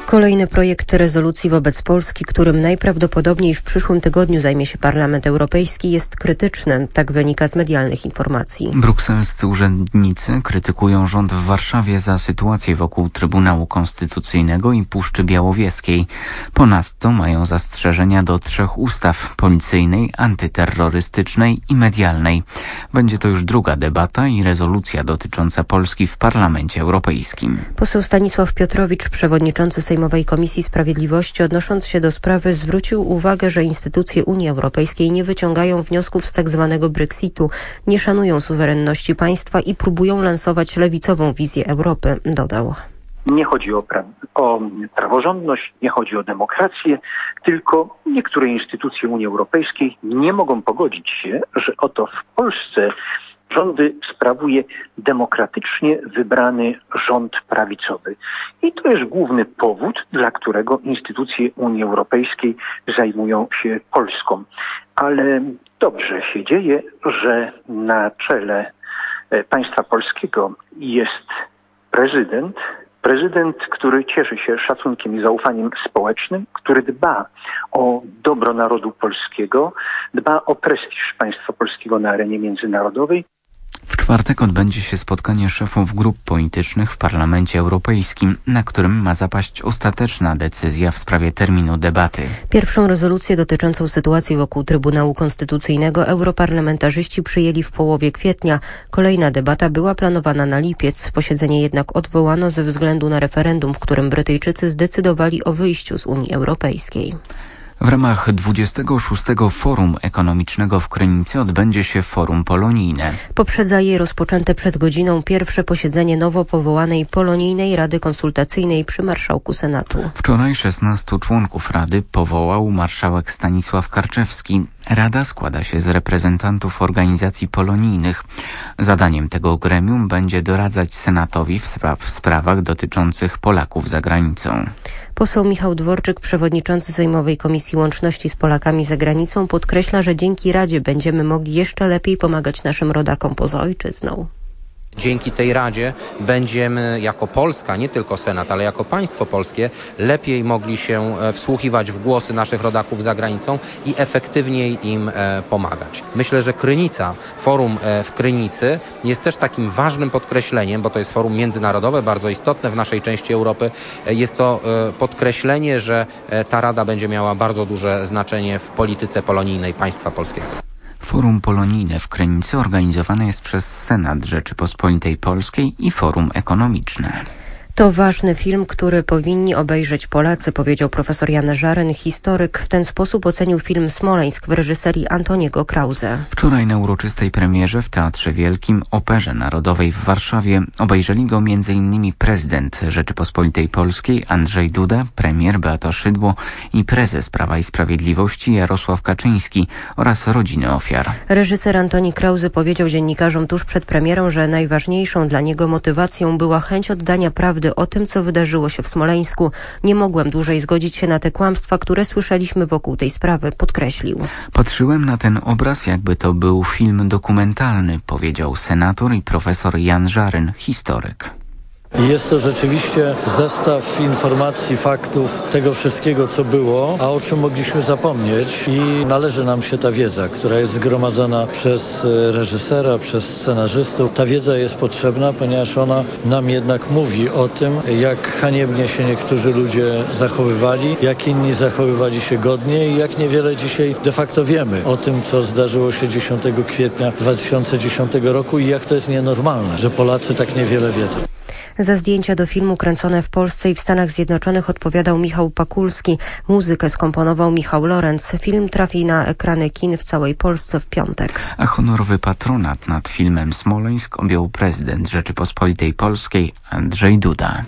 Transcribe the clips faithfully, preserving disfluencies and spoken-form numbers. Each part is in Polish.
Kolejny projekt rezolucji wobec Polski, którym najprawdopodobniej w przyszłym tygodniu zajmie się Parlament Europejski, jest krytyczny. Tak wynika z medialnych informacji. Brukselscy urzędnicy krytykują rząd w Warszawie za sytuację wokół Trybunału Konstytucyjnego i Puszczy Białowieskiej. Ponadto mają zastrzeżenia do trzech ustaw: policyjnej, antyterrorystycznej i medialnej. Będzie to już druga debata i rezolucja dotycząca Polski w Parlamencie Europejskim. Poseł Stanisław Piotrowicz, przewodniczący Sejmowej Komisji Sprawiedliwości, odnosząc się do sprawy, zwrócił uwagę, że instytucje Unii Europejskiej nie wyciągają wniosków z tak zwanego Brexitu, nie szanują suwerenności państwa i próbują lansować lewicową wizję Europy, dodał. Nie chodzi o, pra- o praworządność, nie chodzi o demokrację, tylko niektóre instytucje Unii Europejskiej nie mogą pogodzić się, że oto w Polsce rządy sprawuje demokratycznie wybrany rząd prawicowy. I to jest główny powód, dla którego instytucje Unii Europejskiej zajmują się Polską. Ale dobrze się dzieje, że na czele państwa polskiego jest prezydent, Prezydent, który cieszy się szacunkiem i zaufaniem społecznym, który dba o dobro narodu polskiego, dba o prestiż państwa polskiego na arenie międzynarodowej. W czwartek odbędzie się spotkanie szefów grup politycznych w Parlamencie Europejskim, na którym ma zapaść ostateczna decyzja w sprawie terminu debaty. Pierwszą rezolucję dotyczącą sytuacji wokół Trybunału Konstytucyjnego europarlamentarzyści przyjęli w połowie kwietnia. Kolejna debata była planowana na lipiec. Posiedzenie jednak odwołano ze względu na referendum, w którym Brytyjczycy zdecydowali o wyjściu z Unii Europejskiej. W ramach dwudziestego szóstego Forum Ekonomicznego w Krynicy odbędzie się Forum Polonijne. Poprzedza je rozpoczęte przed godziną pierwsze posiedzenie nowo powołanej Polonijnej Rady Konsultacyjnej przy Marszałku Senatu. Wczoraj szesnastu członków Rady powołał marszałek Stanisław Karczewski. Rada składa się z reprezentantów organizacji polonijnych. Zadaniem tego gremium będzie doradzać Senatowi w, spra- w sprawach dotyczących Polaków za granicą. Poseł Michał Dworczyk, przewodniczący Sejmowej Komisji Łączności z Polakami za granicą, podkreśla, że dzięki Radzie będziemy mogli jeszcze lepiej pomagać naszym rodakom poza ojczyzną. Dzięki tej Radzie będziemy jako Polska, nie tylko Senat, ale jako państwo polskie lepiej mogli się wsłuchiwać w głosy naszych rodaków za granicą i efektywniej im pomagać. Myślę, że Krynica, forum w Krynicy jest też takim ważnym podkreśleniem, bo to jest forum międzynarodowe, bardzo istotne w naszej części Europy. Jest to podkreślenie, że ta Rada będzie miała bardzo duże znaczenie w polityce polonijnej państwa polskiego. Forum Polonijne w Krynicy organizowane jest przez Senat Rzeczypospolitej Polskiej i Forum Ekonomiczne. To ważny film, który powinni obejrzeć Polacy, powiedział profesor Jan Żaryn, historyk. W ten sposób ocenił film Smoleńsk w reżyserii Antoniego Krause. Wczoraj na uroczystej premierze w Teatrze Wielkim Operze Narodowej w Warszawie obejrzeli go między innymi prezydent Rzeczypospolitej Polskiej Andrzej Duda, premier Beata Szydło i prezes Prawa i Sprawiedliwości Jarosław Kaczyński oraz rodziny ofiar. Reżyser Antoni Krause powiedział dziennikarzom tuż przed premierą, że najważniejszą dla niego motywacją była chęć oddania prawdy o tym, co wydarzyło się w Smoleńsku. Nie mogłem dłużej zgodzić się na te kłamstwa, które słyszeliśmy wokół tej sprawy, podkreślił. Patrzyłem na ten obraz, jakby to był film dokumentalny, powiedział senator i profesor Jan Żaryn, historyk. Jest to rzeczywiście zestaw informacji, faktów, tego wszystkiego, co było, a o czym mogliśmy zapomnieć i należy nam się ta wiedza, która jest zgromadzona przez reżysera, przez scenarzystów. Ta wiedza jest potrzebna, ponieważ ona nam jednak mówi o tym, jak haniebnie się niektórzy ludzie zachowywali, jak inni zachowywali się godnie i jak niewiele dzisiaj de facto wiemy o tym, co zdarzyło się dziesiątego kwietnia dwa tysiące dziesiątego roku i jak to jest nienormalne, że Polacy tak niewiele wiedzą. Za zdjęcia do filmu kręcone w Polsce i w Stanach Zjednoczonych odpowiadał Michał Pakulski. Muzykę skomponował Michał Lorenz. Film trafi na ekrany kin w całej Polsce w piątek. A honorowy patronat nad filmem Smoleńsk objął prezydent Rzeczypospolitej Polskiej Andrzej Duda.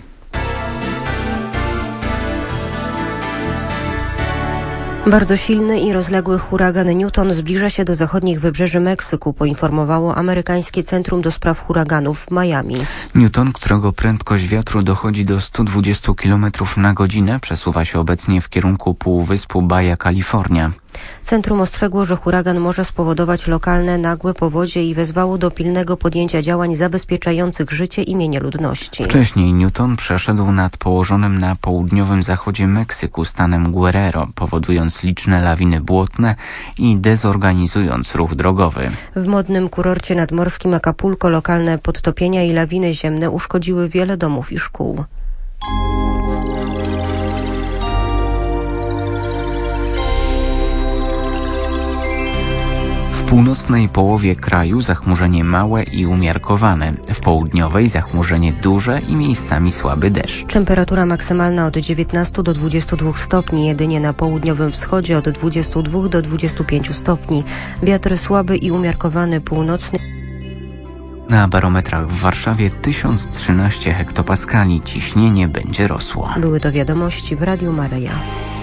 Bardzo silny i rozległy huragan Newton zbliża się do zachodnich wybrzeży Meksyku, poinformowało amerykańskie Centrum do Spraw Huraganów w Miami. Newton, którego prędkość wiatru dochodzi do stu dwudziestu kilometrów na godzinę, przesuwa się obecnie w kierunku półwyspu Baja California. Centrum ostrzegło, że huragan może spowodować lokalne, nagłe powodzie i wezwało do pilnego podjęcia działań zabezpieczających życie i mienie ludności. Wcześniej Newton przeszedł nad położonym na południowym zachodzie Meksyku stanem Guerrero, powodując liczne lawiny błotne i dezorganizując ruch drogowy. W modnym kurorcie nadmorskim Acapulco lokalne podtopienia i lawiny ziemne uszkodziły wiele domów i szkół. W północnej połowie kraju zachmurzenie małe i umiarkowane. W południowej zachmurzenie duże i miejscami słaby deszcz. Temperatura maksymalna od dziewiętnastu do dwudziestu dwóch stopni, jedynie na południowym wschodzie od dwudziestu dwóch do dwudziestu pięciu stopni. Wiatr słaby i umiarkowany północny. Na barometrach w Warszawie tysiąc trzynaście hektopaskali. Ciśnienie będzie rosło. Były to wiadomości w Radiu Maryja.